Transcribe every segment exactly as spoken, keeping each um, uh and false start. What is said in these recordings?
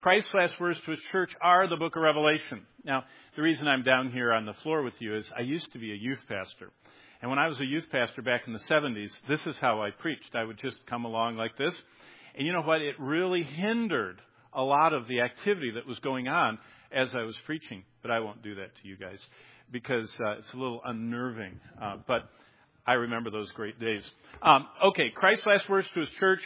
Christ's last words to his church are the book of Revelation. Now, the reason I'm down here on the floor with you is I used to be a youth pastor. And when I was a youth pastor back in the seventies, this is how I preached. I would just come along like this. And you know what? It really hindered a lot of the activity that was going on as I was preaching. But I won't do that to you guys because uh, it's a little unnerving. Uh, but I remember those great days. Um, okay, Christ's last words to his church.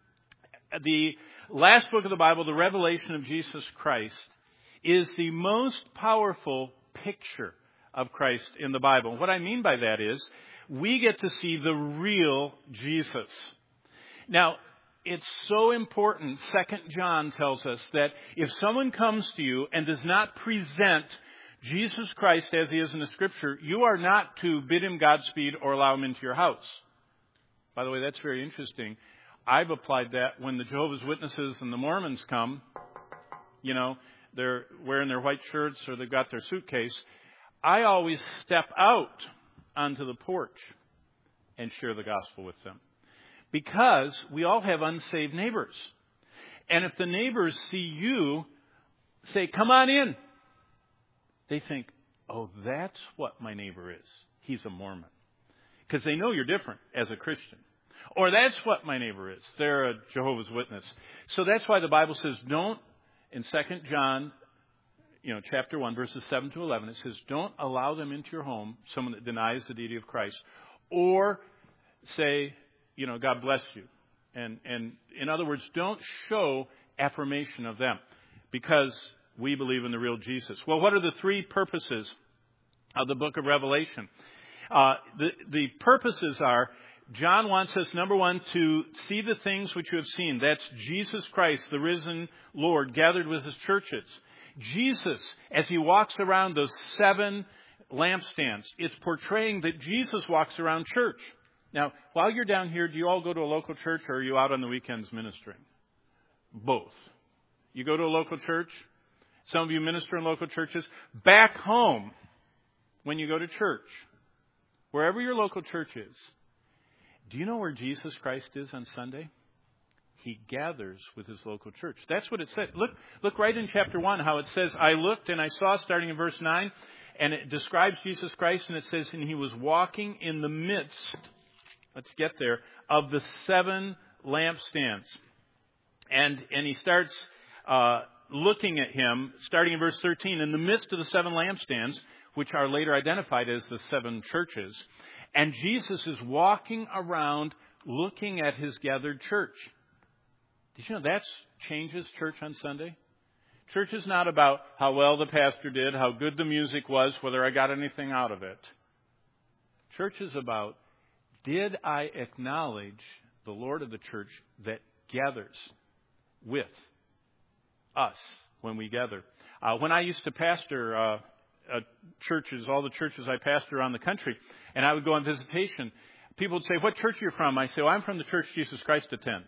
The last book of the Bible, the Revelation of Jesus Christ, is the most powerful picture of Christ in the Bible. What I mean by that is we get to see the real Jesus. Now, it's so important, Second John tells us, that if someone comes to you and does not present Jesus Christ as he is in the Scripture, you are not to bid him Godspeed or allow him into your house. By the way, that's very interesting. I've applied that when the Jehovah's Witnesses and the Mormons come. You know, they're wearing their white shirts or they've got their suitcase. I always step out onto the porch and share the gospel with them. Because we all have unsaved neighbors. And if the neighbors see you say, come on in, they think, oh, that's what my neighbor is. He's a Mormon. Because they know you're different as a Christian. Or that's what my neighbor is. They're a Jehovah's Witness. So that's why the Bible says don't, in Second John, you know, chapter one, verses seven to eleven, it says don't allow them into your home, someone that denies the deity of Christ, or say, you know, God bless you. And, and in other words, don't show affirmation of them because we believe in the real Jesus. Well, what are the three purposes of the book of Revelation? Uh, the, the purposes are, John wants us, number one, to see the things which you have seen. That's Jesus Christ, the risen Lord, gathered with his churches. Jesus, as he walks around those seven lampstands, it's portraying that Jesus walks around church. Now, while you're down here, do you all go to a local church or are you out on the weekends ministering? Both. You go to a local church. Some of you minister in local churches. Back home, when you go to church, wherever your local church is, do you know where Jesus Christ is on Sunday? He gathers with his local church. That's what it said. Look, look right in chapter one how it says, I looked and I saw, starting in verse nine, and it describes Jesus Christ, and it says, and he was walking in the midst, let's get there, of the seven lampstands. And, and he starts uh, looking at him, starting in verse thirteen, in the midst of the seven lampstands, which are later identified as the seven churches. And Jesus is walking around looking at his gathered church. Did you know that changes church on Sunday? Church is not about how well the pastor did, how good the music was, whether I got anything out of it. Church is about, did I acknowledge the Lord of the church that gathers with us when we gather? Uh, when I used to pastor uh, uh, churches, all the churches I pastor around the country, and I would go on visitation, people would say, what church are you from? I say, well, I'm from the church Jesus Christ attends.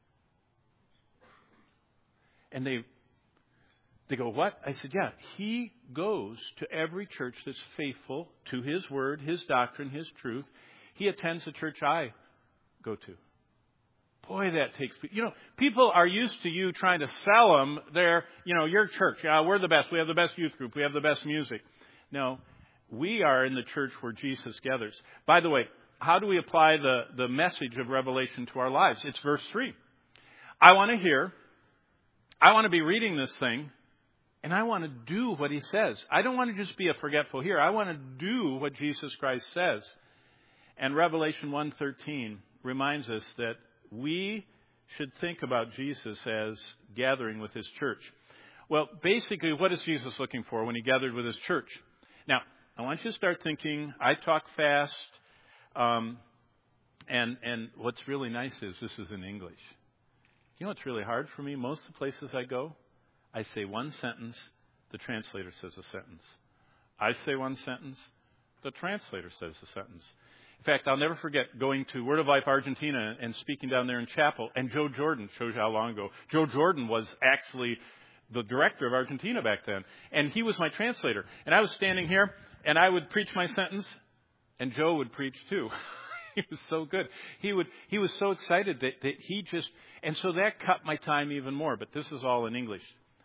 And they they go, what? I said, yeah, he goes to every church that's faithful to his word, his doctrine, his truth. He attends the church I go to. Boy, that takes, you know, people are used to you trying to sell them their, you know, your church. Uh, we're the best. We have the best youth group. We have the best music. No, we are in the church where Jesus gathers. By the way, how do we apply the, the message of Revelation to our lives? It's verse three. I want to hear, I want to be reading this thing, and I want to do what he says. I don't want to just be a forgetful hearer. I want to do what Jesus Christ says. And Revelation one thirteen reminds us that we should think about Jesus as gathering with his church. Well, basically, what is Jesus looking for when he gathered with his church? Now, I want you to start thinking, I talk fast, um, and and what's really nice is this is in English. You know what's really hard for me? Most of the places I go, I say one sentence, the translator says a sentence. I say one sentence, the translator says a sentence. In fact, I'll never forget going to Word of Life Argentina and speaking down there in chapel. And Joe Jordan, shows you how long ago. Joe Jordan was actually the director of Argentina back then. And he was my translator. And I was standing here, and I would preach my sentence, and Joe would preach too. He was so good. He would. He was so excited that, that he just... And so that cut my time even more. But this is all in English.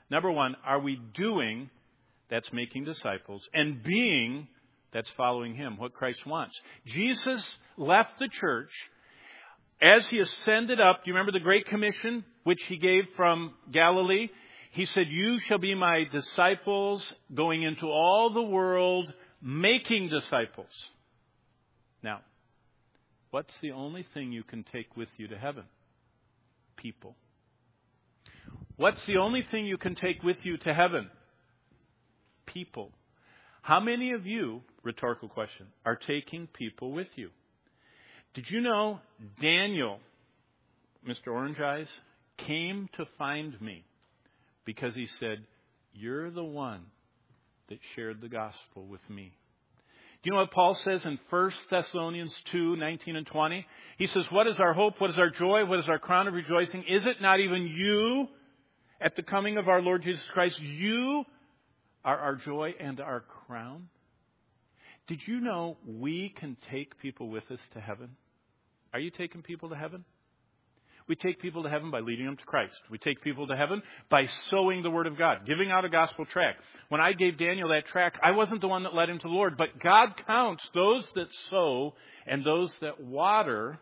Number one, are we doing? That's making disciples. And being, that's following Him, what Christ wants. Jesus left the church as He ascended up. Do you remember the Great Commission, which He gave from Galilee? He said, you shall be my disciples, going into all the world, making disciples. Now, what's the only thing you can take with you to heaven? People. What's the only thing you can take with you to heaven? People. How many of you, rhetorical question, are taking people with you? Did you know Daniel, Mister Orange Eyes, came to find me because he said, you're the one that shared the gospel with me. Do you know what Paul says in First Thessalonians two, nineteen and twenty? He says, what is our hope? What is our joy? What is our crown of rejoicing? Is it not even you at the coming of our Lord Jesus Christ? You are our joy and our crown. Did you know we can take people with us to heaven? Are you taking people to heaven? We take people to heaven by leading them to Christ. We take people to heaven by sowing the Word of God, giving out a gospel tract. When I gave Daniel that tract, I wasn't the one that led him to the Lord, but God counts those that sow and those that water.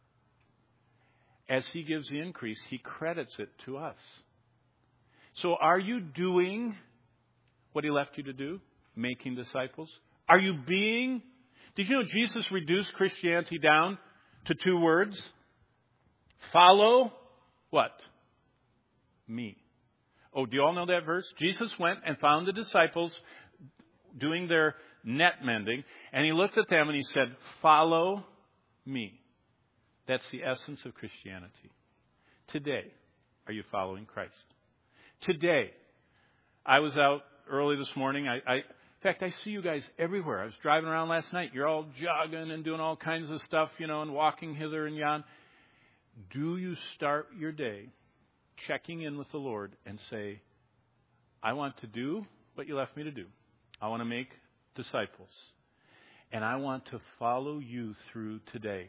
As He gives the increase, He credits it to us. So are you doing what He left you to do? Making disciples? Are you being? Did you know Jesus reduced Christianity down to two words? Follow what? Me. Oh, do you all know that verse? Jesus went and found the disciples doing their net mending, and He looked at them and He said, follow me. That's the essence of Christianity. Today, are you following Christ? Today, I was out early this morning. I, I, in fact, I see you guys everywhere. I was driving around last night. You're all jogging and doing all kinds of stuff, you know, and walking hither and yon. Do you start your day checking in with the Lord and say, I want to do what you left me to do. I want to make disciples. And I want to follow you through today.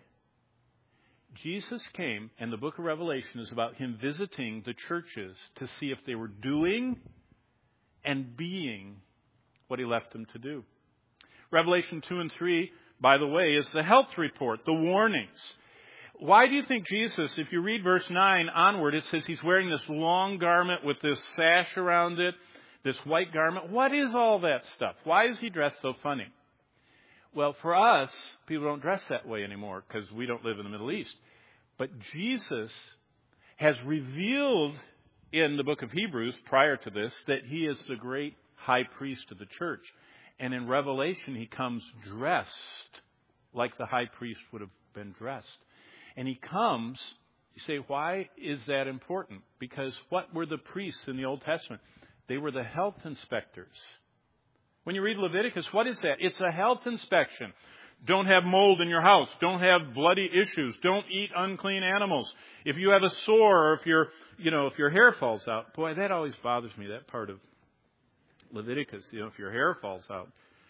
Jesus came, and the book of Revelation is about Him visiting the churches to see if they were doing and being what He left them to do. Revelation two and three, by the way, is the health report, the warnings. Why do you think Jesus, if you read verse nine onward, it says He's wearing this long garment with this sash around it, this white garment. What is all that stuff? Why is He dressed so funny? Well, for us, people don't dress that way anymore because we don't live in the Middle East. But Jesus has revealed in the book of Hebrews prior to this that He is the great high priest of the church. And in Revelation, He comes dressed like the high priest would have been dressed. And He comes, you say, why is that important? Because what were the priests in the Old Testament? They were the health inspectors. When you read Leviticus, what is that? It's a health inspection. Don't have mold in your house. Don't have bloody issues. Don't eat unclean animals. If you have a sore or if your, you know, if your hair falls out, boy, that always bothers me, that part of Leviticus, you know, if your hair falls out.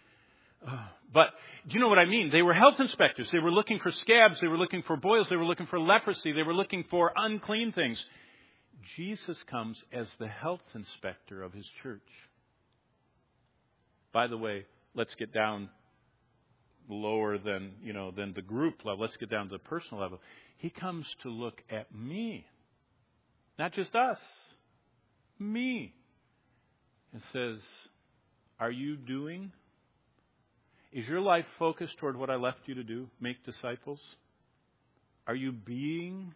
But do you know what I mean? They were health inspectors. They were looking for scabs. They were looking for boils. They were looking for leprosy. They were looking for unclean things. Jesus comes as the health inspector of His church. By the way, let's get down lower than, you know, than the group level. Let's get down to the personal level. He comes to look at me. Not just us. Me. And says, are you doing? Is your life focused toward what I left you to do? Make disciples? Are you being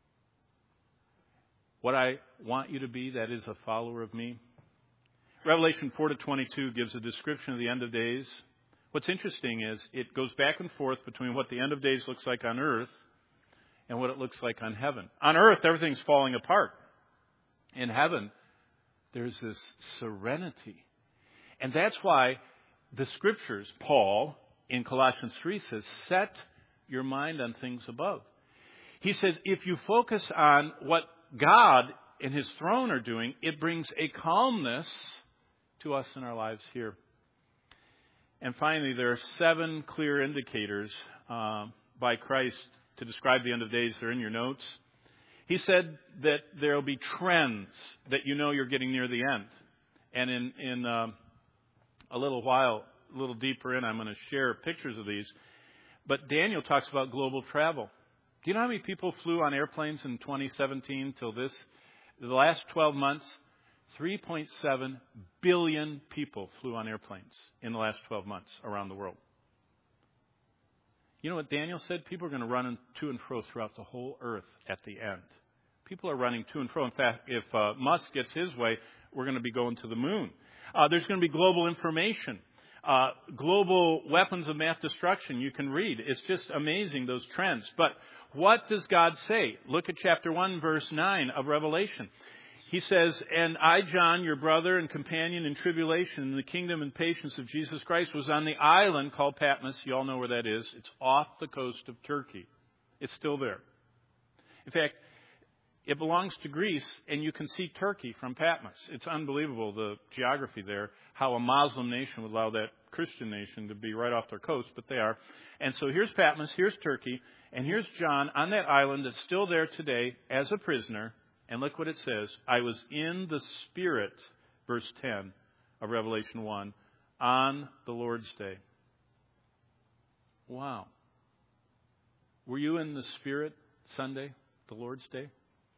what I want you to be? That is a follower of me. Revelation four to twenty-two gives a description of the end of days. What's interesting is it goes back and forth between what the end of days looks like on earth and what it looks like on heaven. On earth, everything's falling apart. In heaven, there's this serenity. And that's why the Scriptures, Paul, in Colossians three says, set your mind on things above. He says, if you focus on what God and His throne are doing, it brings a calmness to us in our lives here. And finally, there are seven clear indicators uh, by Christ to describe the end of days. They're in your notes. He said that there will be trends that you know you're getting near the end. And in, in uh, a little while, a little deeper in, I'm going to share pictures of these. But Daniel talks about global travel. Do you know how many people flew on airplanes in twenty seventeen till this? The last twelve months, three point seven billion people flew on airplanes in the last twelve months around the world. You know what Daniel said? People are going to run to and fro throughout the whole earth at the end. People are running to and fro. In fact, if uh, Musk gets his way, we're going to be going to the moon. Uh, there's going to be global information, uh, global weapons of mass destruction. You can read. It's just amazing, those trends. But what does God say? Look at chapter one, verse nine of Revelation. He says, "And I, John, your brother and companion in tribulation in the kingdom and patience of Jesus Christ, was on the island called Patmos." You all know where that is. It's off the coast of Turkey. It's still there. In fact, it belongs to Greece, and you can see Turkey from Patmos. It's unbelievable, the geography there, how a Muslim nation would allow that Christian nation to be right off their coast, but they are. And so here's Patmos, here's Turkey, and here's John on that island that's still there today as a prisoner. And look what it says. "I was in the Spirit," verse ten of Revelation one, "on the Lord's day." Wow. Were you in the Spirit Sunday, the Lord's day?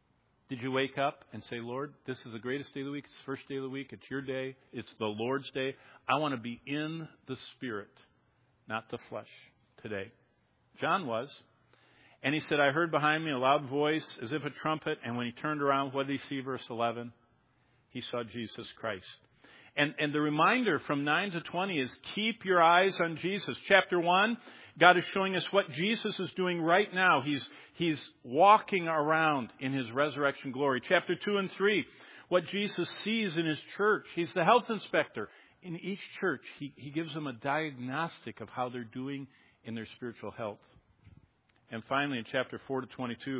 Did you wake up and say, "Lord, this is the greatest day of the week. It's the first day of the week. It's your day. It's the Lord's day. I want to be in the Spirit, not the flesh today." John was. And he said, "I heard behind me a loud voice as if a trumpet." And when he turned around, what did he see? Verse eleven. He saw Jesus Christ. And, and the reminder from nine to twenty is keep your eyes on Jesus. Chapter one, God is showing us what Jesus is doing right now. He's, he's walking around in his resurrection glory. Chapter two and three, what Jesus sees in his church. He's the health inspector. In each church, he, he gives them a diagnostic of how they're doing in their spiritual health. And finally, in chapter four to twenty-two,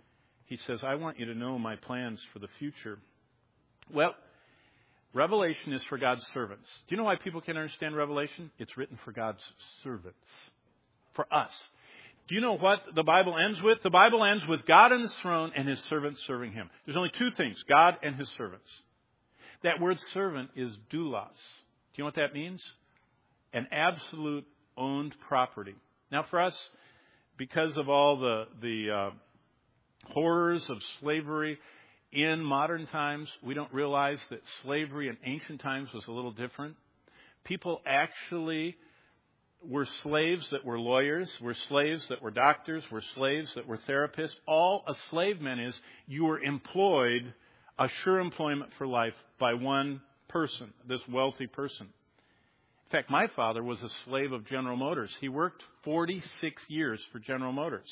he says, "I want you to know my plans for the future." Well, Revelation is for God's servants. Do you know why people can understand Revelation? It's written for God's servants, for us. Do you know what the Bible ends with? The Bible ends with God on his throne and his servants serving him. There's only two things, God and his servants. That word servant is doulos. Do you know what that means? An absolute owned property. Now for us, because of all the, the uh, horrors of slavery in modern times, we don't realize that slavery in ancient times was a little different. People actually were slaves that were lawyers, were slaves that were doctors, were slaves that were therapists. All a slave meant is you were employed, a sure employment for life by one person, this wealthy person. In fact, my father was a slave of General Motors. He worked forty-six years for General Motors.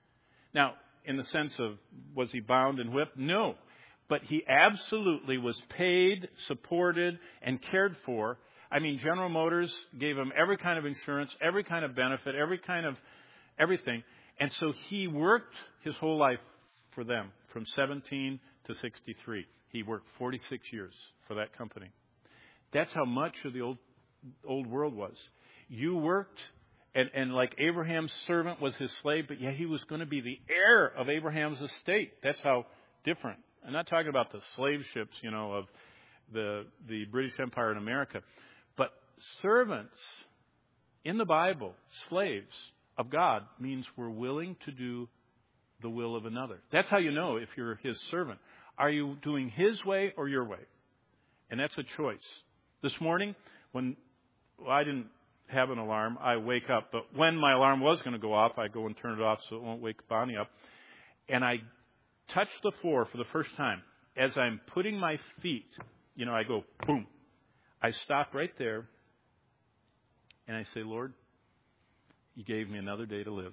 Now, in the sense of, was he bound and whipped? No. But he absolutely was paid, supported, and cared for. I mean, General Motors gave him every kind of insurance, every kind of benefit, every kind of everything. And so he worked his whole life for them from seventeen to sixty-three. He worked forty-six years for that company. That's how much of the old old world was. You worked, and, and like Abraham's servant was his slave, but yeah, he was going to be the heir of Abraham's estate. That's how different. I'm not talking about the slave ships, you know, of the the British Empire in America, but servants in the Bible, slaves of God, means we're willing to do the will of another. That's how you know if you're his servant. Are you doing his way or your way? And that's a choice. This morning, when well, I didn't have an alarm, I wake up. But when my alarm was going to go off, I go and turn it off so it won't wake Bonnie up. And I touch the floor for the first time. As I'm putting my feet, you know, I go, boom. I stop right there. And I say, "Lord, you gave me another day to live.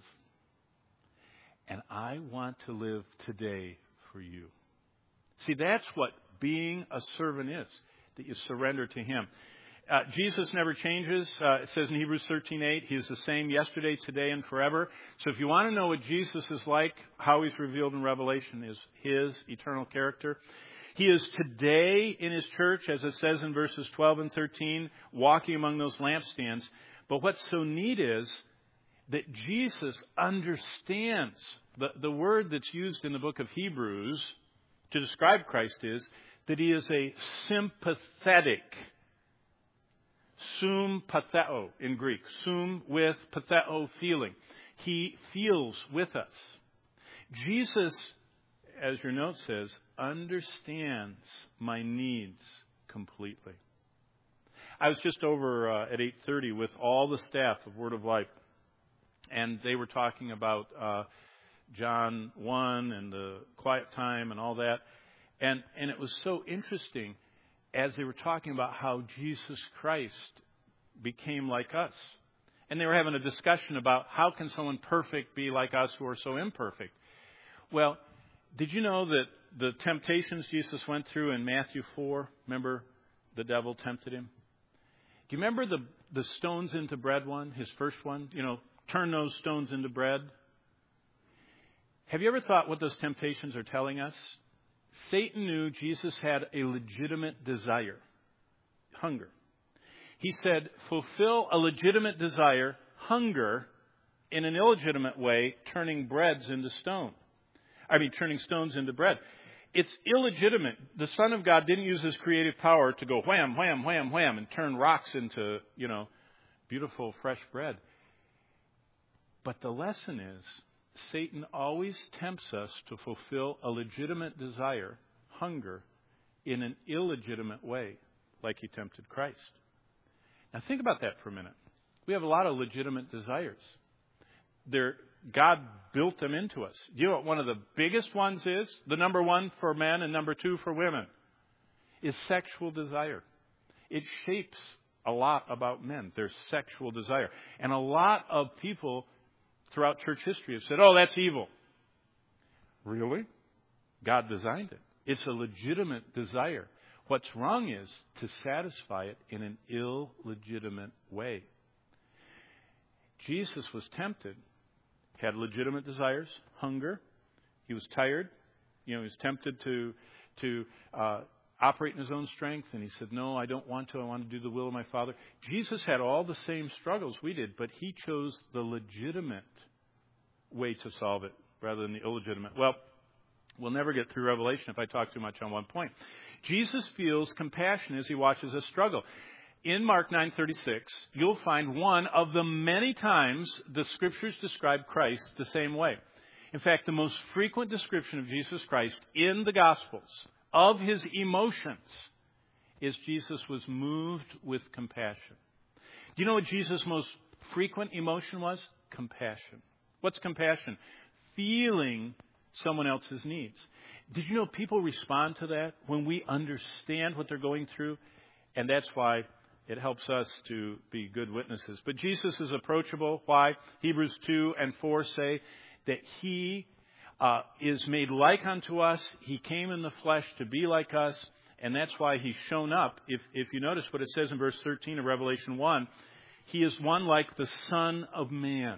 And I want to live today for you." See, that's what being a servant is, that you surrender to him. Uh, Jesus never changes. Uh, it says in Hebrews thirteen eight, he is the same yesterday, today, and forever. So if you want to know what Jesus is like, how he's revealed in Revelation is his eternal character. He is today in his church, as it says in verses twelve and thirteen, walking among those lampstands. But what's so neat is that Jesus understands. The, the word that's used in the book of Hebrews to describe Christ is that he is a sympathetic. Sum patheo in Greek. Sum with patheo feeling. He feels with us. Jesus, as your note says, understands my needs completely. I was just over uh, at eight thirty with all the staff of Word of Life, and they were talking about uh, John one and the quiet time and all that. And, and it was so interesting as they were talking about how Jesus Christ became like us. And they were having a discussion about how can someone perfect be like us who are so imperfect. Well, did you know that the temptations Jesus went through in Matthew four, remember the devil tempted him? Do you remember the, the stones into bread one, his first one? You know, turn those stones into bread. Have you ever thought what those temptations are telling us? Satan knew Jesus had a legitimate desire, hunger. He said, fulfill a legitimate desire, hunger, in an illegitimate way, turning breads into stone. I mean, turning stones into bread. It's illegitimate. The Son of God didn't use his creative power to go wham, wham, wham, wham, and turn rocks into, you know, beautiful, fresh bread. But the lesson is, Satan always tempts us to fulfill a legitimate desire, hunger, in an illegitimate way, like he tempted Christ. Now think about that for a minute. We have a lot of legitimate desires. They're, God built them into us. Do you know what one of the biggest ones is? The number one for men and number two for women is sexual desire. It shapes a lot about men, their sexual desire. And a lot of people throughout church history have said, oh, that's evil. Really? God designed it. It's a legitimate desire. What's wrong is to satisfy it in an illegitimate way. Jesus was tempted, had legitimate desires, hunger. He was tired. You know, he was tempted to to uh, operate in his own strength, and he said, no, I don't want to. I want to do the will of my Father. Jesus had all the same struggles we did, but he chose the legitimate way to solve it rather than the illegitimate. Well, we'll never get through Revelation if I talk too much on one point. Jesus feels compassion as he watches us struggle. In Mark nine thirty-six, you'll find one of the many times the Scriptures describe Christ the same way. In fact, the most frequent description of Jesus Christ in the Gospels of his emotions is Jesus was moved with compassion. Do you know what Jesus' most frequent emotion was? Compassion. What's compassion? Feeling someone else's needs. Did you know people respond to that when we understand what they're going through? And that's why it helps us to be good witnesses. But Jesus is approachable. Why? Hebrews two and four say that he uh, is made like unto us. He came in the flesh to be like us. And that's why he's shown up. If, if you notice what it says in verse thirteen of Revelation one, he is one like the Son of Man.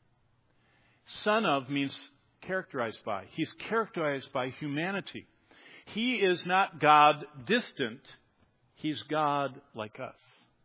Son of means characterized by. He's characterized by humanity. He is not God distant. He's God like us.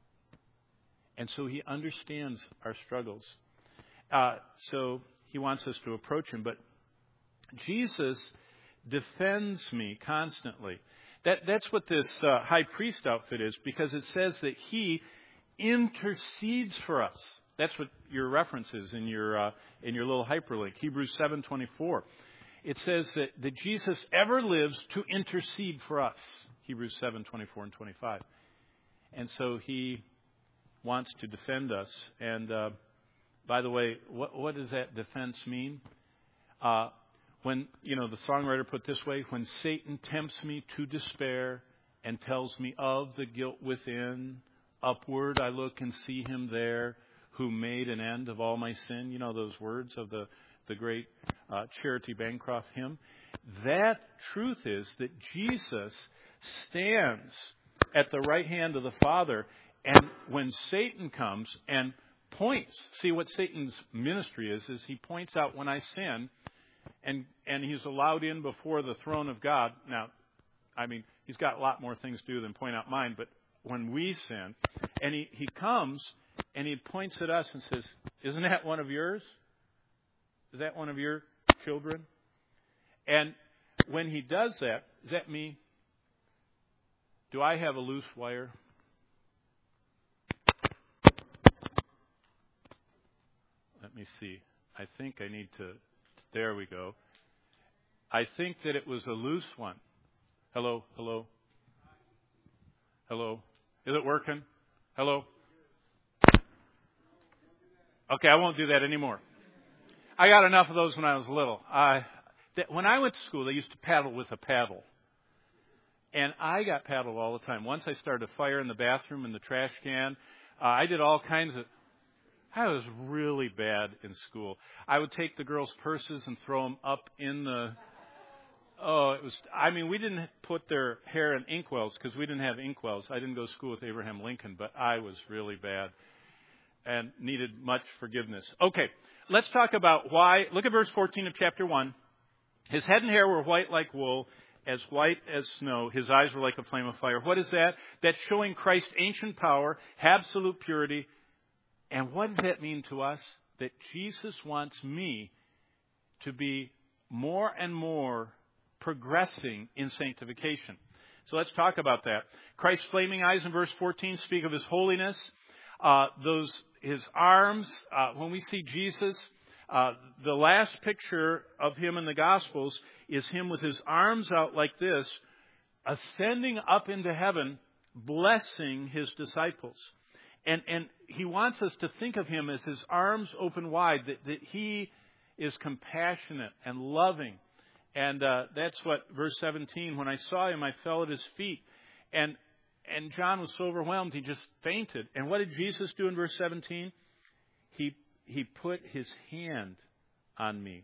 And so he understands our struggles. Uh, so he wants us to approach him. But Jesus defends me constantly. That, that's what this uh, high priest outfit is, because it says that he intercedes for us. That's what your reference is in your uh, in your little hyperlink, Hebrews seven twenty-four. It says that, that Jesus ever lives to intercede for us, Hebrews seven twenty-four and twenty-five. And so he wants to defend us. And uh, by the way, what, what does that defense mean? Uh, when, you know, the songwriter put it this way, when Satan tempts me to despair and tells me of the guilt within, upward I look and see him there, who made an end of all my sin. You know those words of the, the great uh, Charity Bancroft hymn. That truth is that Jesus stands at the right hand of the Father, and when Satan comes and points, see what Satan's ministry is, is he points out when I sin, and, and he's allowed in before the throne of God. Now, I mean, he's got a lot more things to do than point out mine, but when we sin, and he, he comes and he points at us and says, Isn't that one of yours? Is that one of your children? And when he does that, is that me? Do I have a loose wire? Let me see. I think I need to... There we go. I think that it was a loose one. Hello? Hello? Hello? Is it working? Hello? Okay, I won't do that anymore. I got enough of those when I was little. Uh, that when I went to school, they used to paddle with a paddle. And I got paddled all the time. Once I started a fire in the bathroom in the trash can. Uh, I did all kinds of... I was really bad in school. I would take the girls' purses and throw them up in the... Oh, it was... I mean, we didn't put their hair in inkwells because we didn't have inkwells. I didn't go to school with Abraham Lincoln, but I was really bad and needed much forgiveness. Okay, let's talk about why... Look at verse fourteen of chapter one. His head and hair were white like wool, as white as snow. His eyes were like a flame of fire. What is that? That's showing Christ's ancient power, absolute purity. And what does that mean to us? That Jesus wants me to be more and more progressing in sanctification. So let's talk about that. Christ's flaming eyes in verse fourteen speak of his holiness. Uh, those his arms, uh, when we see Jesus, uh, the last picture of him in the Gospels is him with his arms out like this, ascending up into heaven, blessing his disciples. And, and he wants us to think of him as his arms open wide, that, that he is compassionate and loving. And uh, that's what verse seventeen, when I saw him, I fell at his feet. And and John was so overwhelmed, he just fainted. And what did Jesus do in verse seventeen? He, he put his hand on me.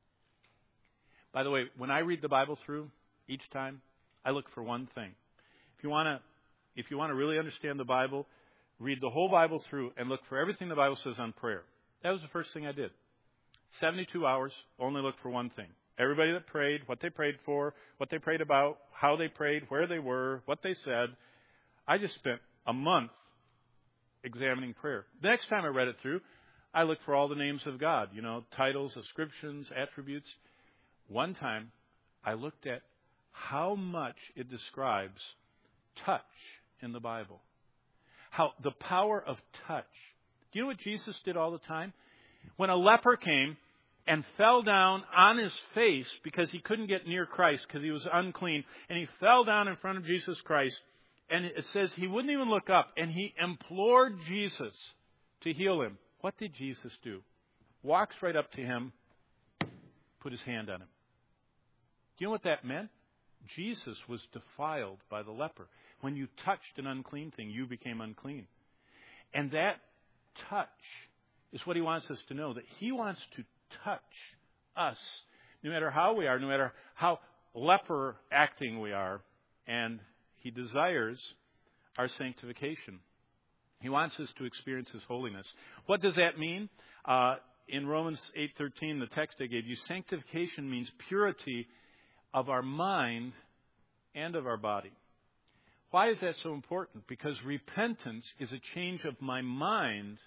By the way, when I read the Bible through each time, I look for one thing. If you want to, if you want to really understand the Bible, read the whole Bible through and look for everything the Bible says on prayer. That was the first thing I did. seventy-two hours, only look for one thing. Everybody that prayed, what they prayed for, what they prayed about, how they prayed, where they were, what they said. I just spent a month examining prayer. The next time I read it through, I looked for all the names of God, you know, titles, ascriptions, attributes. One time, I looked at how much it describes touch in the Bible. How the power of touch. Do you know what Jesus did all the time? When a leper came and fell down on his face because he couldn't get near Christ because he was unclean, and he fell down in front of Jesus Christ, and it says he wouldn't even look up, and he implored Jesus to heal him. What did Jesus do? Walks right up to him, put his hand on him. Do you know what that meant? Jesus was defiled by the leper. When you touched an unclean thing, you became unclean. And that touch is what he wants us to know, that he wants to touch us, no matter how we are, no matter how leper acting we are, and he desires our sanctification. He wants us to experience his holiness. What does that mean? Uh, in Romans eight thirteen, the text I gave you, sanctification means purity of our mind and of our body. Why is that so important? Because repentance is a change of my mind.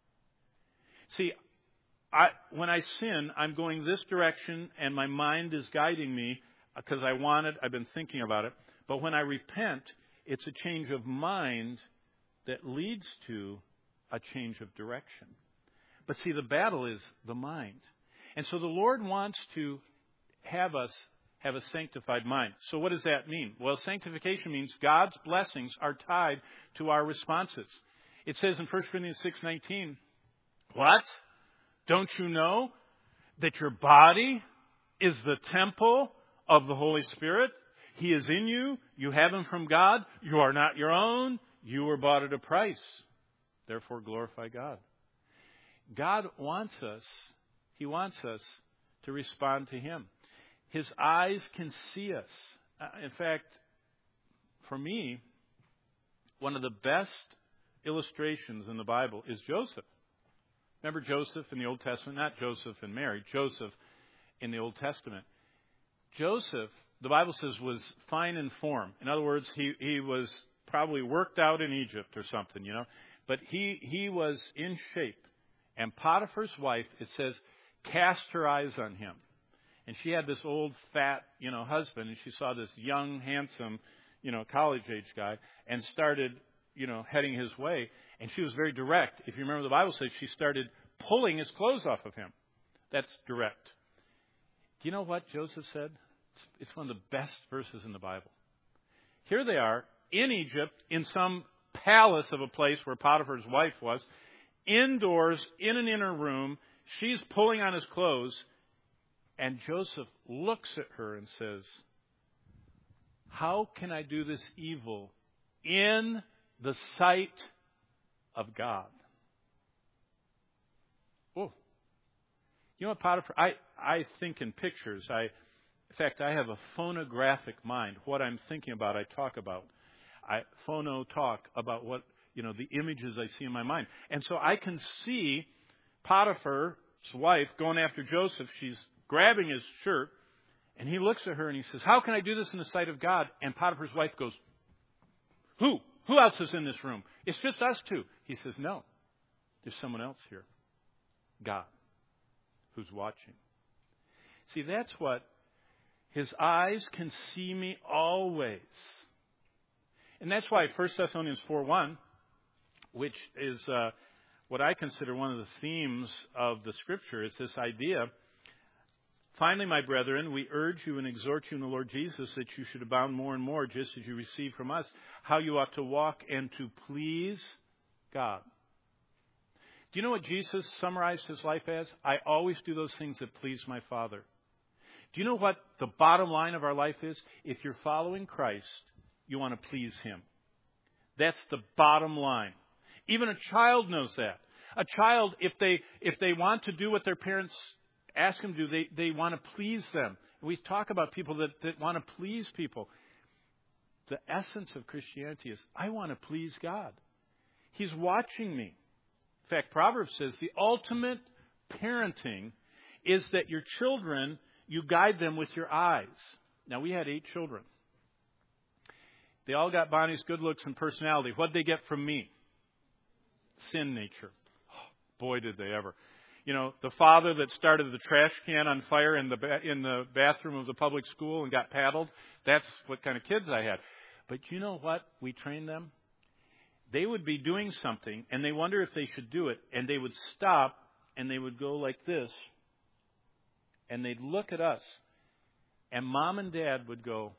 See, I, when I sin, I'm going this direction and my mind is guiding me because I want it, I've been thinking about it. But when I repent, it's a change of mind that leads to a change of direction. But see, the battle is the mind. And so the Lord wants to have us have a sanctified mind. So what does that mean? Well, sanctification means God's blessings are tied to our responses. It says in First Corinthians six nineteen, what? Don't you know that your body is the temple of the Holy Spirit? He is in you. You have him from God. You are not your own. You were bought at a price. Therefore, glorify God. God wants us, he wants us to respond to him. His eyes can see us. In fact, for me, one of the best illustrations in the Bible is Joseph. Remember Joseph in the Old Testament? Not Joseph and Mary. Joseph in the Old Testament. Joseph, the Bible says, was fine in form. In other words, he, he was probably worked out in Egypt or something, you know. But he, he was in shape. And Potiphar's wife, it says, cast her eyes on him. And she had this old, fat, you know, husband, and she saw this young, handsome, you know, college-age guy, and started, you know, heading his way. And she was very direct. If you remember, the Bible says she started pulling his clothes off of him. That's direct. Do you know what Joseph said? It's, it's one of the best verses in the Bible. Here they are in Egypt, in some palace of a place where Potiphar's wife was, indoors, in an inner room. She's pulling on his clothes. And Joseph looks at her and says, how can I do this evil in the sight of God? Oh, you know what, Potiphar? I, I think in pictures. I, in fact, I have a phonographic mind. What I'm thinking about, I talk about. I phono talk about what, you know, the images I see in my mind. And so I can see Potiphar's wife going after Joseph. She's grabbing his shirt, and he looks at her and he says, how can I do this in the sight of God? And Potiphar's wife goes, who? Who else is in this room? It's just us two. He says, no, there's someone else here. God, who's watching. See, that's what his eyes can see me always. And that's why First Thessalonians four one, which is uh, what I consider one of the themes of the Scripture, is this idea. Finally, my brethren, we urge you and exhort you in the Lord Jesus that you should abound more and more, just as you receive from us, how you ought to walk and to please God. Do you know what Jesus summarized his life as? I always do those things that please my Father. Do you know what the bottom line of our life is? If you're following Christ, you want to please him. That's the bottom line. Even a child knows that. A child, if they if they want to do what their parents ask them to do, they, they want to please them. We talk about people that, that want to please people. The essence of Christianity is, I want to please God. He's watching me. In fact, Proverbs says the ultimate parenting is that your children, you guide them with your eyes. Now, we had eight children. They all got Bonnie's good looks and personality. What'd they get from me? Sin nature. Oh, boy, did they ever. You know, the father that started the trash can on fire in the ba- in the bathroom of the public school and got paddled, that's what kind of kids I had. But you know what? We trained them. They would be doing something, and they wonder if they should do it, and they would stop, and they would go like this, and they'd look at us, and Mom and Dad would go,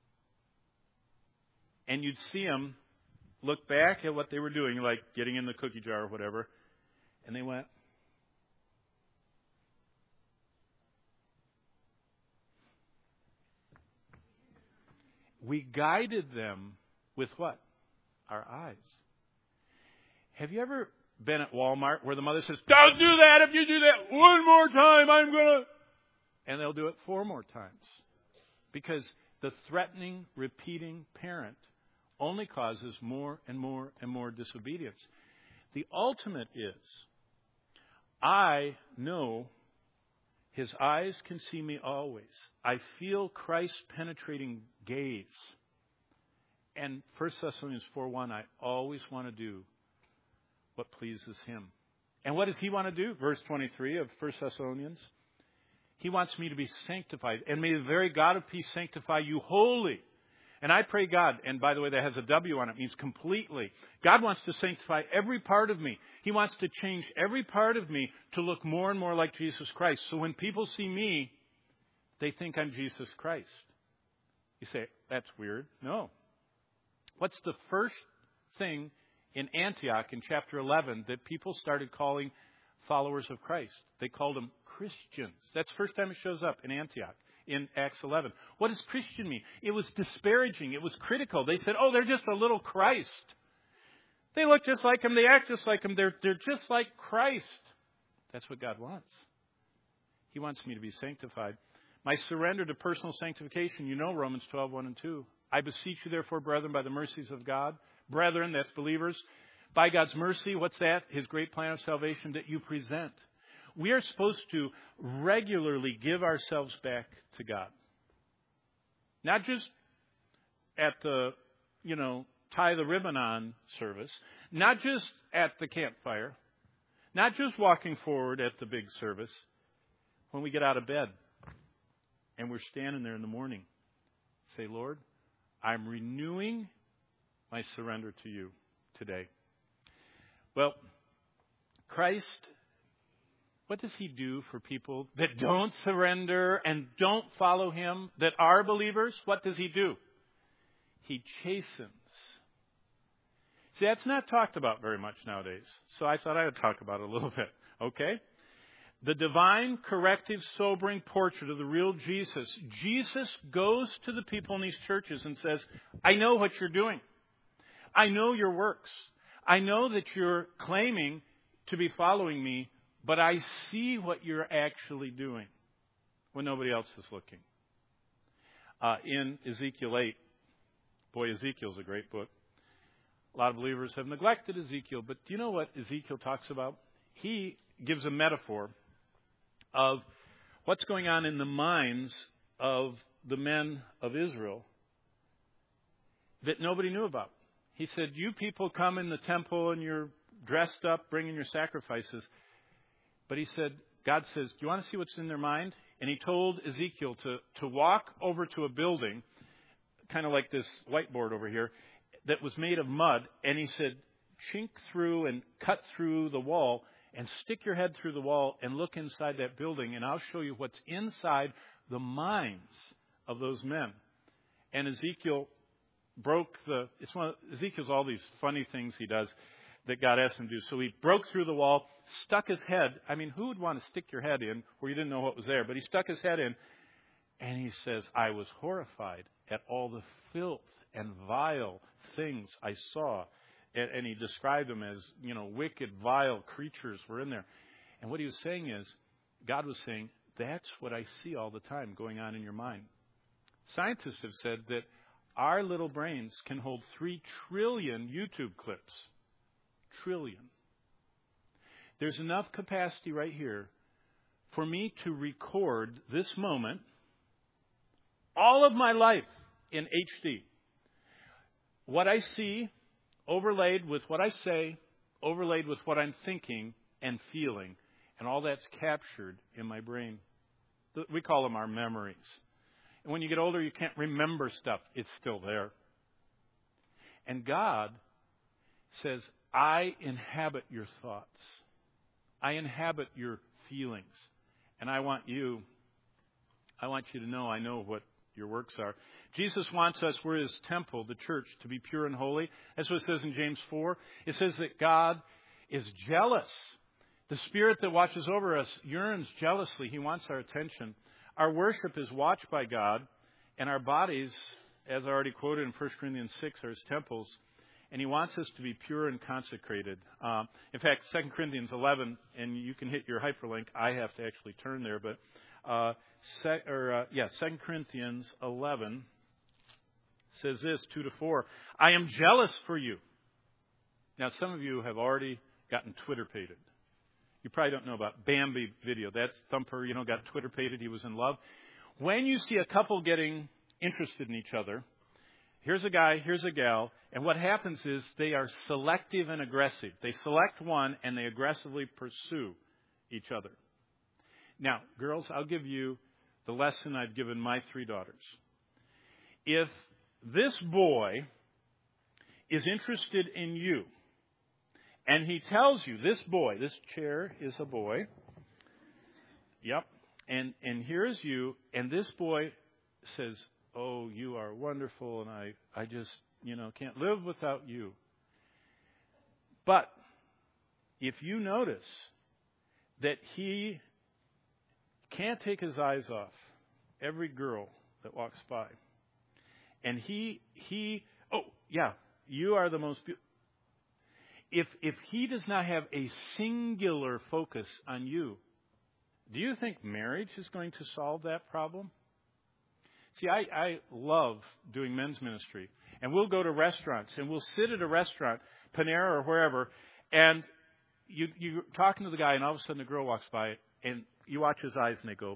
and you'd see them look back at what they were doing, like getting in the cookie jar or whatever, and they went, we guided them with what? Our eyes. Have you ever been at Walmart where the mother says, don't do that. If you do that one more time, I'm going to... And they'll do it four more times. Because the threatening, repeating parent only causes more and more and more disobedience. The ultimate is, I know his eyes can see me always. I feel Christ's penetrating gaze. And First Thessalonians four one, I always want to do what pleases him. And what does he want to do? Verse twenty-three of First Thessalonians. He wants me to be sanctified. And may the very God of peace sanctify you wholly. And I pray God, and by the way, that has a W on it, means completely. God wants to sanctify every part of me. He wants to change every part of me to look more and more like Jesus Christ. So when people see me, they think I'm Jesus Christ. You say, that's weird. No. What's the first thing in Antioch in chapter eleven that people started calling followers of Christ? They called them Christians. That's the first time it shows up in Antioch. In Acts eleven. What does Christian mean? It was disparaging. It was critical. They said, oh, they're just a little Christ. They look just like him. They act just like him. They're, they're just like Christ. That's what God wants. He wants me to be sanctified. My surrender to personal sanctification, you know Romans twelve, one and two. I beseech you, therefore, brethren, by the mercies of God. Brethren, that's believers. By God's mercy, what's that? His great plan of salvation that you present. We are supposed to regularly give ourselves back to God. Not just at the, you know, tie the ribbon on service. Not just at the campfire. Not just walking forward at the big service. When we get out of bed and we're standing there in the morning, say, Lord, I'm renewing my surrender to you today. Well, Christ, what does he do for people that don't surrender and don't follow him, that are believers? What does he do? He chastens. See, that's not talked about very much nowadays. So I thought I would talk about it a little bit. Okay? The divine, corrective, sobering portrait of the real Jesus. Jesus goes to the people in these churches and says, I know what you're doing. I know your works. I know that you're claiming to be following me, but I see what you're actually doing when nobody else is looking. Uh, in Ezekiel eight, boy, Ezekiel's a great book. A lot of believers have neglected Ezekiel, but do you know what Ezekiel talks about? He gives a metaphor of what's going on in the minds of the men of Israel that nobody knew about. He said, you people come in the temple and you're dressed up, bringing your sacrifices. But he said, God says, do you want to see what's in their mind? And he told Ezekiel to, to walk over to a building, kind of like this whiteboard over here, that was made of mud. And he said, chink through and cut through the wall and stick your head through the wall and look inside that building. And I'll show you what's inside the minds of those men. And Ezekiel broke the, it's one of, Ezekiel's all these funny things he does that God asked him to do. So he broke through the wall, stuck his head. I mean, who would want to stick your head in where you didn't know what was there? But he stuck his head in, and he says, I was horrified at all the filth and vile things I saw. And, and he described them as, you know, wicked, vile creatures were in there. And what he was saying is, God was saying, that's what I see all the time going on in your mind. Scientists have said that our little brains can hold three trillion YouTube clips. Trillion. There's enough capacity right here for me to record this moment, all of my life in H D. What I see, overlaid with what I say, overlaid with what I'm thinking and feeling, and all that's captured in my brain. We call them our memories. And when you get older, you can't remember stuff. It's still there. And God says, I inhabit your thoughts. I inhabit your feelings. And I want you, I want you to know I know what your works are. Jesus wants us, we're his temple, the church, to be pure and holy. That's what it says in James four. It says that God is jealous. The Spirit that watches over us yearns jealously. He wants our attention. Our worship is watched by God, and our bodies, as I already quoted in First Corinthians six, are his temples. And he wants us to be pure and consecrated. Um, in fact, Second Corinthians eleven, and you can hit your hyperlink. I have to actually turn there, but uh, sec, or uh, yeah, Second Corinthians eleven says this, two to four. I am jealous for you. Now, some of you have already gotten Twitter-pated. You probably don't know about Bambi video. That's Thumper, you know, got Twitter-pated. He was in love. When you see a couple getting interested in each other, here's a guy, here's a gal, and what happens is they are selective and aggressive. They select one and they aggressively pursue each other. Now, girls, I'll give you the lesson I've given my three daughters. If this boy is interested in you, and he tells you, this boy, this chair is a boy. Yep. And and here's you, and this boy says, oh, you are wonderful, and I, I just, you know, can't live without you. But if you notice that he can't take his eyes off every girl that walks by, and he, he, oh, yeah, you are the most beautiful. If, if he does not have a singular focus on you, do you think marriage is going to solve that problem? See, I, I love doing men's ministry. And we'll go to restaurants, and we'll sit at a restaurant, Panera or wherever, and you, you're talking to the guy, and all of a sudden the girl walks by, and you watch his eyes, and they go.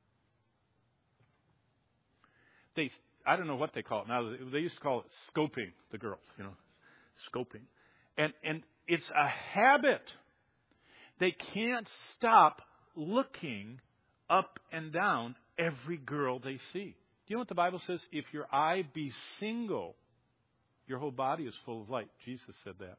They, I don't know what they call it now. They used to call it scoping the girls, you know, scoping. And, and it's a habit They can't stop looking up and down every girl they see. Do you know what the Bible says? If your eye be single, your whole body is full of light. Jesus said that.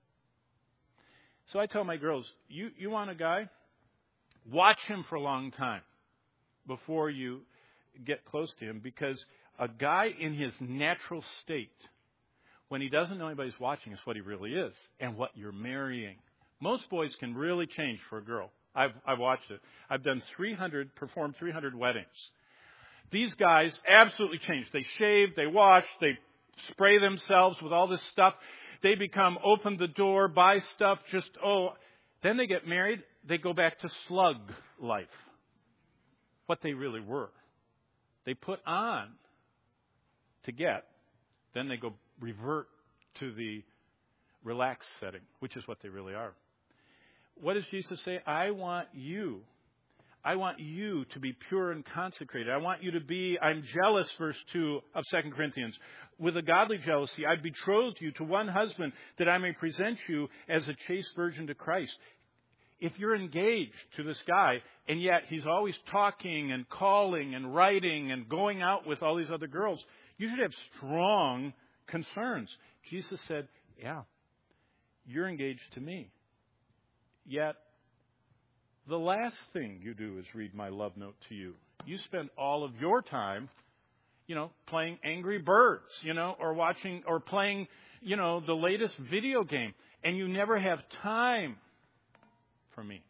So I tell my girls, you, you want a guy? Watch him for a long time before you get close to him, because a guy in his natural state, when he doesn't know anybody's watching, is what he really is and what you're marrying. Most boys can really change for a girl. I've, I've watched it. I've done three hundred, performed three hundred weddings. These guys absolutely change. They shave, they wash, they spray themselves with all this stuff. They become, open the door, buy stuff, just, oh. Then they get married, they go back to slug life. What they really were. They put on to get, then they go revert to the relaxed setting, which is what they really are. What does Jesus say? I want you. I want you to be pure and consecrated. I want you to be, I'm jealous, verse two of Second Corinthians. With a godly jealousy, I betrothed you to one husband that I may present you as a chaste virgin to Christ. If you're engaged to this guy, and yet he's always talking and calling and writing and going out with all these other girls, you should have strong concerns. Jesus said, yeah, you're engaged to me. Yet, the last thing you do is read my love note to you. You spend all of your time, you know, playing Angry Birds, you know, or watching or playing, you know, the latest video game. And you never have time for me.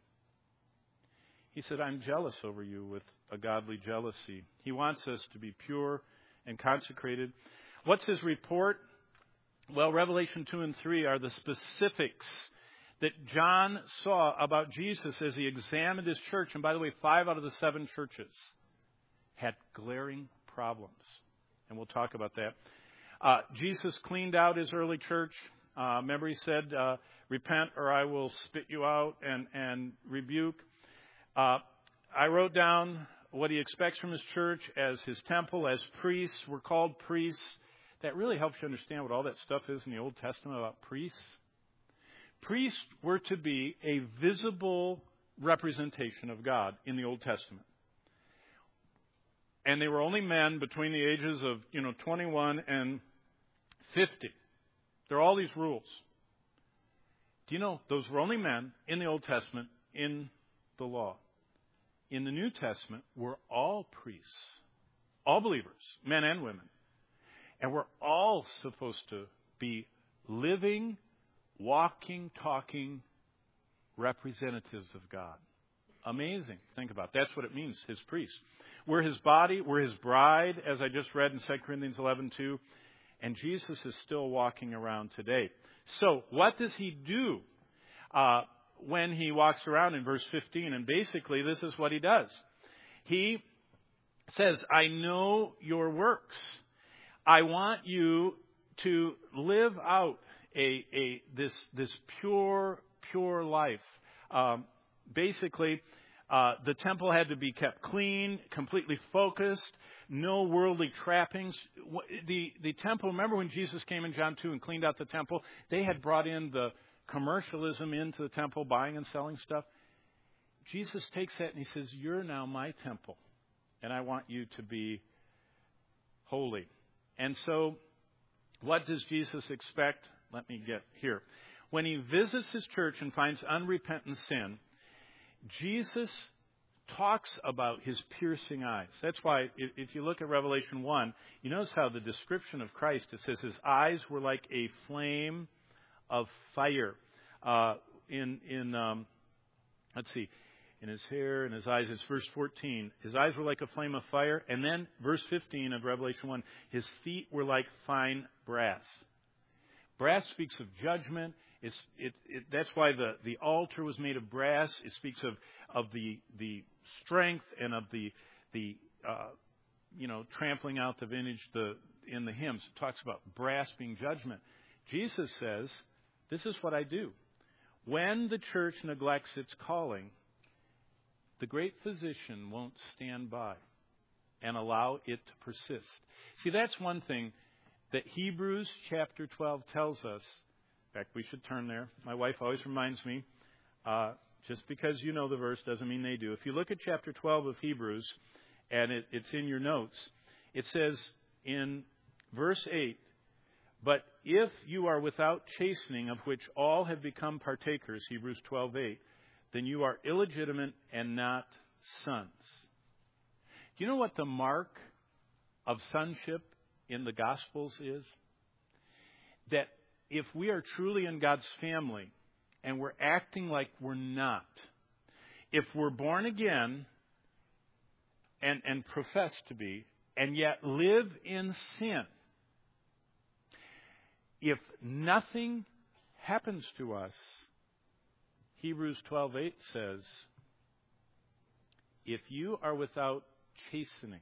He said, I'm jealous over you with a godly jealousy. He wants us to be pure and consecrated. What's his report? Well, Revelation two and three are the specifics that John saw about Jesus as he examined his church. And by the way, five out of the seven churches had glaring problems. And we'll talk about that. Uh, Jesus cleaned out his early church. Uh, remember he said, uh, repent or I will spit you out and, and rebuke. Uh, I wrote down what he expects from his church as his temple, as priests. We're called priests. That really helps you understand what all that stuff is in the Old Testament about priests. Priests were to be a visible representation of God in the Old Testament. And they were only men between the ages of, you know, twenty-one and fifty. There are all these rules. Do you know those were only men in the Old Testament in the law? In the New Testament, we're all priests, all believers, men and women. And we're all supposed to be living, walking, talking representatives of God. Amazing. Think about it. That's what it means, his priest. We're his body. We're his bride, as I just read in Second Corinthians eleven two. And Jesus is still walking around today. So what does he do uh, when he walks around in verse fifteen? And basically, this is what he does. He says, I know your works. I want you to live out a, a this this pure, pure life. Um, basically, uh, the temple had to be kept clean, completely focused, no worldly trappings. The the temple, remember when Jesus came in John two and cleaned out the temple? They had brought in the commercialism into the temple, buying and selling stuff. Jesus takes that and he says, you're now my temple, and I want you to be holy. And so, what does Jesus expect? Let me get here. When he visits his church and finds unrepentant sin, Jesus talks about his piercing eyes. That's why, if you look at Revelation one, you notice how the description of Christ, it says his eyes were like a flame of fire. Uh, in, in um, let's see, in his hair and his eyes, it's verse fourteen. His eyes were like a flame of fire. And then verse fifteen of Revelation one, his feet were like fine brass. Brass speaks of judgment. It's, it, it, that's why the, the altar was made of brass. It speaks of, of the the strength and of the the uh, you know trampling out the vintage the in the hymns. It talks about brass being judgment. Jesus says, "This is what I do. When the church neglects its calling, the great physician won't stand by and allow it to persist." See, that's one thing that Hebrews chapter twelve tells us. In fact, we should turn there. My wife always reminds me. Uh, Just because you know the verse doesn't mean they do. If you look at chapter twelve of Hebrews, and it, it's in your notes, it says in verse eight, "But if you are without chastening, of which all have become partakers," Hebrews twelve eight, "then you are illegitimate and not sons." Do you know what the mark of sonship in the Gospels is? That if we are truly in God's family and we're acting like we're not, if we're born again and, and profess to be, and yet live in sin, if nothing happens to us, Hebrews twelve eight says, if you are without chastening.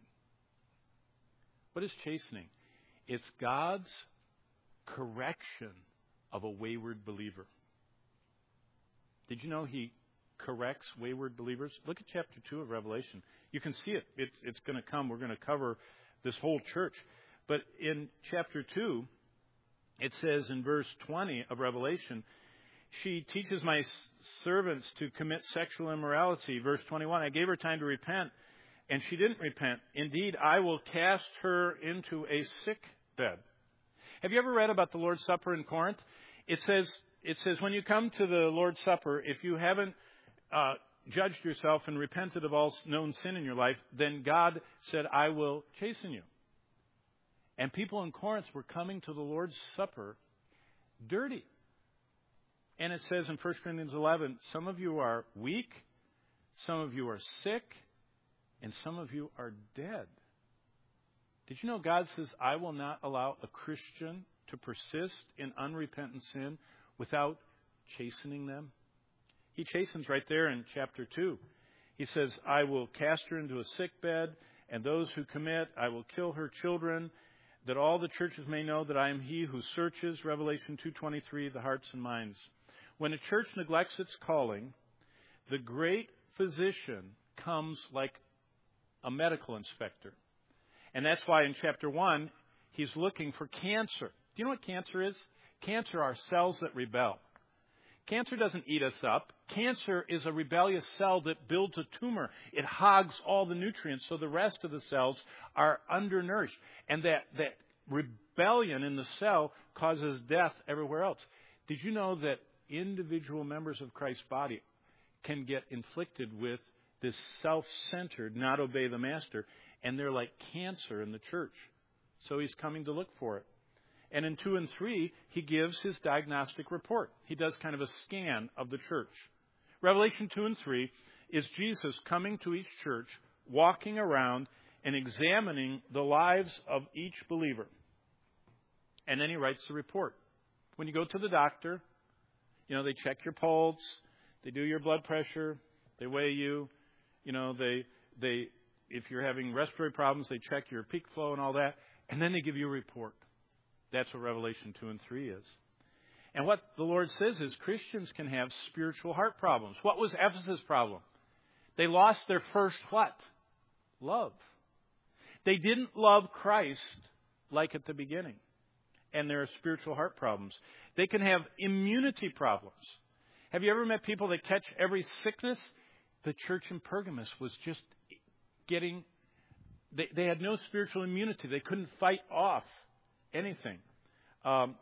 What is chastening? It's God's correction of a wayward believer. Did you know He corrects wayward believers? Look at chapter two of Revelation. You can see it. It's, it's going to come. We're going to cover this whole church. But in chapter two, it says in verse twenty of Revelation, she teaches my servants to commit sexual immorality. Verse twenty-one, I gave her time to repent, and she didn't repent. Indeed, I will cast her into a sick bed. Have you ever read about the Lord's Supper in Corinth? It says, it says when you come to the Lord's Supper, if you haven't uh, judged yourself and repented of all known sin in your life, then God said, I will chasten you. And people in Corinth were coming to the Lord's Supper dirty. And it says in First Corinthians eleven, some of you are weak, some of you are sick, and some of you are dead. Did you know God says, I will not allow a Christian to persist in unrepentant sin without chastening them? He chastens right there in chapter two. He says, I will cast her into a sick bed, and those who commit, I will kill her children, that all the churches may know that I am He who searches, Revelation two twenty-three, the hearts and minds. When a church neglects its calling, the great physician comes like a medical inspector. And that's why in chapter one, he's looking for cancer. Do you know what cancer is? Cancer are cells that rebel. Cancer doesn't eat us up. Cancer is a rebellious cell that builds a tumor. It hogs all the nutrients, so the rest of the cells are undernourished. And that, that rebellion in the cell causes death everywhere else. Did you know that individual members of Christ's body can get inflicted with this self-centered, not obey the master, and they're like cancer in the church. So he's coming to look for it. And in two and three, he gives his diagnostic report. He does kind of a scan of the church. Revelation two and three is Jesus coming to each church, walking around and examining the lives of each believer. And then he writes the report. When you go to the doctor, you know, they check your pulse, they do your blood pressure, they weigh you, you know, they, they, if you're having respiratory problems, they check your peak flow and all that, and then they give you a report. That's what Revelation two and three is. And what the Lord says is Christians can have spiritual heart problems. What was Ephesus' problem? They lost their first what? Love. They didn't love Christ like at the beginning. And there are spiritual heart problems. They can have immunity problems. Have you ever met people that catch every sickness? The church in Pergamos was just getting, they, they had no spiritual immunity. They couldn't fight off anything. Um,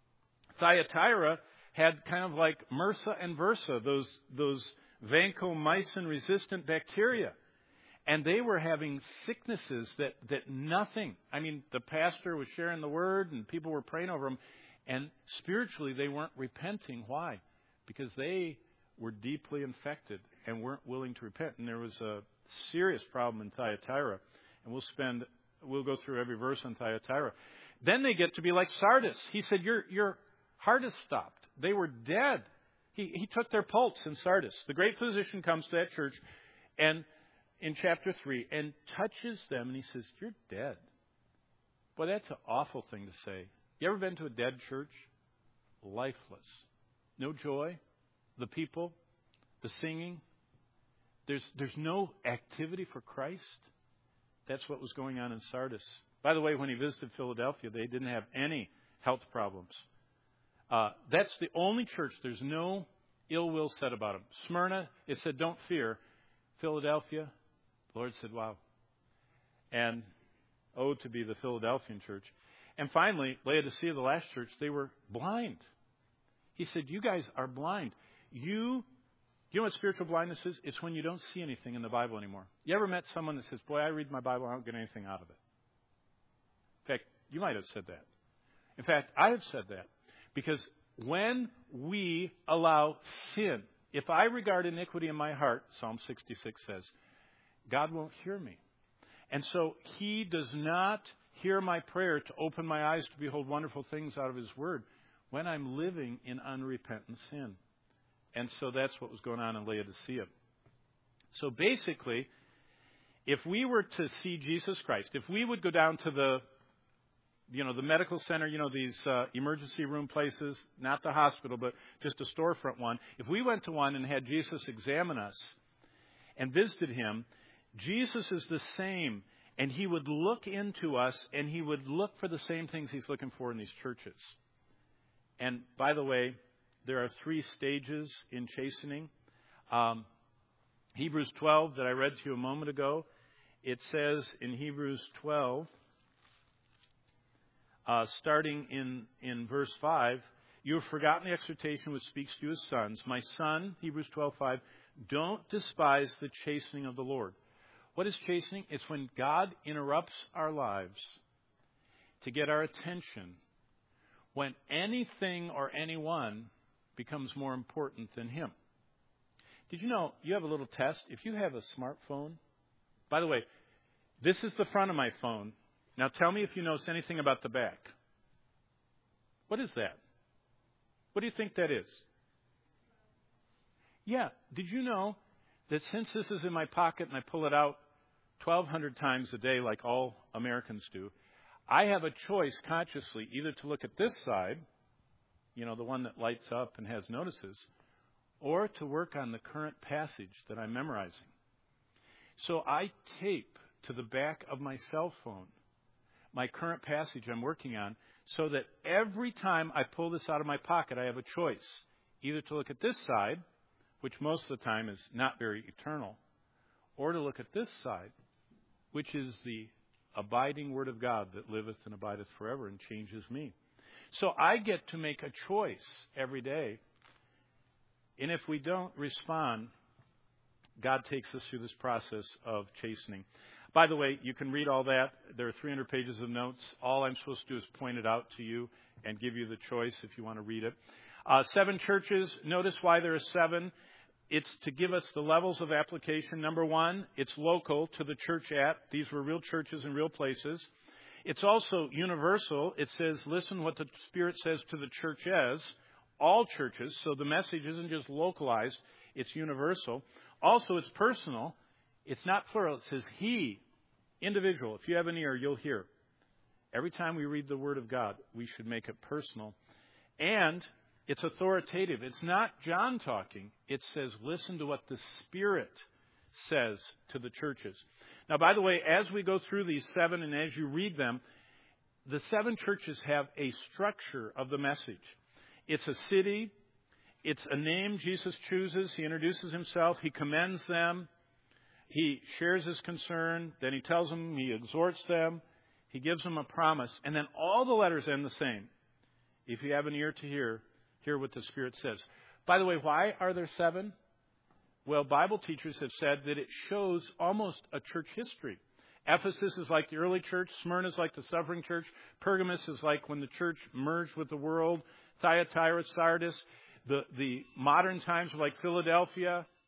Thyatira had kind of like MRSA and Versa, those, those vancomycin-resistant bacteria. And they were having sicknesses that, that nothing. I mean, the pastor was sharing the word and people were praying over them. And spiritually, they weren't repenting. Why? Because they were deeply infected and weren't willing to repent. And there was a serious problem in Thyatira. And we'll spend, we'll go through every verse on Thyatira. Then they get to be like Sardis. He said, your, your heart has stopped. They were dead. He, he took their pulse in Sardis. The great physician comes to that church and in chapter three and touches them and he says, you're dead. Boy, that's an awful thing to say. You ever been to a dead church? Lifeless. No joy. The people, the singing. There's, there's no activity for Christ. That's what was going on in Sardis. By the way, when he visited Philadelphia, they didn't have any health problems. Uh, that's the only church. There's no ill will said about them. Smyrna, it said, don't fear. Philadelphia, the Lord said, wow. And oh, to be the Philadelphian church. And finally, Laodicea, the last church, they were blind. He said, you guys are blind. You, you know what spiritual blindness is? It's when you don't see anything in the Bible anymore. You ever met someone that says, boy, I read my Bible, I don't get anything out of it? In fact, you might have said that. In fact, I have said that. Because when we allow sin, if I regard iniquity in my heart, Psalm sixty-six says, God won't hear me. And so He does not hear my prayer to open my eyes to behold wonderful things out of His Word when I'm living in unrepentant sin. And so that's what was going on in Laodicea. So basically, if we were to see Jesus Christ, if we would go down to the, you know, the medical center, you know, these uh, emergency room places, not the hospital, but just a storefront one, if we went to one and had Jesus examine us and visited Him, Jesus is the same. And He would look into us and He would look for the same things He's looking for in these churches. And by the way, there are three stages in chastening. Um, Hebrews twelve that I read to you a moment ago, it says in Hebrews twelve, uh, starting in, in verse five, you have forgotten the exhortation which speaks to you as sons. My son, Hebrews twelve five, don't despise the chastening of the Lord. What is chastening? It's when God interrupts our lives to get our attention, when anything or anyone becomes more important than Him. Did you know you have a little test? If you have a smartphone, by the way, this is the front of my phone. Now tell me if you notice anything about the back. What is that? What do you think that is? Yeah. Did you know that since this is in my pocket and I pull it out twelve hundred times a day like all Americans do, I have a choice consciously either to look at this side, you know, the one that lights up and has notices, or to work on the current passage that I'm memorizing. So I tape to the back of my cell phone my current passage I'm working on so that every time I pull this out of my pocket, I have a choice either to look at this side, which most of the time is not very eternal, or to look at this side, which is the abiding Word of God that liveth and abideth forever and changes me. So I get to make a choice every day. And if we don't respond, God takes us through this process of chastening. By the way, you can read all that. There are three hundred pages of notes. All I'm supposed to do is point it out to you and give you the choice if you want to read it. Uh, seven churches. Notice why there are seven. It's to give us the levels of application. Number one, it's local to the church at. These were real churches in real places. It's also universal. It says, listen what the Spirit says to the church as. All churches. So the message isn't just localized. It's universal. Also, it's personal. It's not plural. It says he, individual. If you have an ear, you'll hear. Every time we read the Word of God, we should make it personal. And it's authoritative. It's not John talking. It says, listen to what the Spirit says to the churches. Now, by the way, as we go through these seven and as you read them, the seven churches have a structure of the message. It's a city. It's a name Jesus chooses. He introduces himself. He commends them. He shares his concern. Then he tells them, he exhorts them. He gives them a promise. And then all the letters end the same. If you have an ear to hear, hear what the Spirit says. By the way, why are there seven? Well, Bible teachers have said that it shows almost a church history. Ephesus is like the early church. Smyrna is like the suffering church. Pergamos is like when the church merged with the world. Thyatira, Sardis. The, the modern times are like Philadelphia.